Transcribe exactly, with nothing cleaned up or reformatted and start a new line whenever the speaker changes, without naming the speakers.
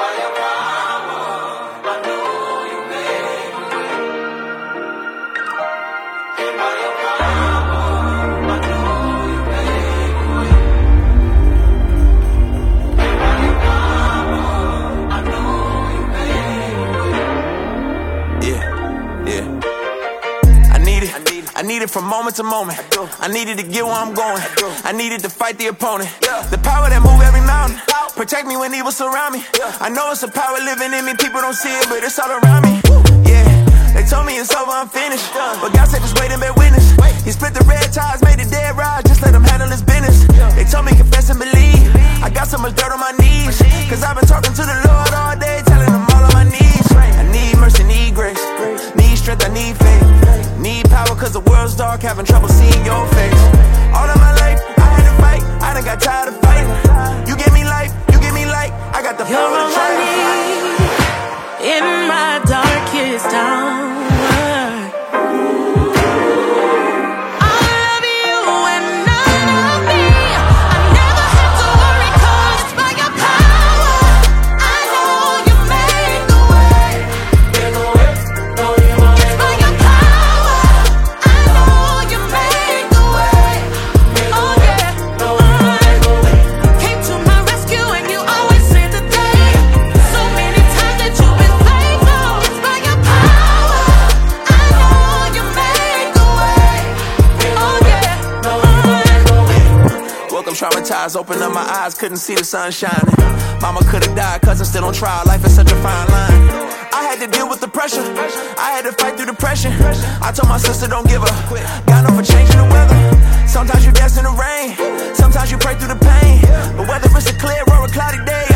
I need it from moment to moment. I needed to get where I'm going. I needed to fight the opponent. The power that move every mountain. Protect me when evil surround me. I know it's a power living in me. People don't see it, but it's all around me. Yeah, they told me it's over, I'm finished. But God said just wait and bear witness. He split the red ties, made the dead rise. Just let him handle his business. They told me confess and believe. I got so much dirt on my knees. Cause I've been talking to the Lord all day, telling him all on my knees. I need mercy, need grace. Need strength, I need faith. Need power cause the world's dark, having trouble seeing your face. All of my life, I had to fight, I done got tired of fighting. You give me life, you give me light, I got the
You're
power to
on
try.
my knees, in my darkest hour.
Traumatized, opened up my eyes, couldn't see the sun shining. Mama could've died, cousin still on trial, life is such a fine line. I had to deal with the pressure, I had to fight through depression. I told my sister don't give up, got no for changing the weather. Sometimes you dance in the rain, sometimes you pray through the pain. But whether it's a clear or a cloudy day,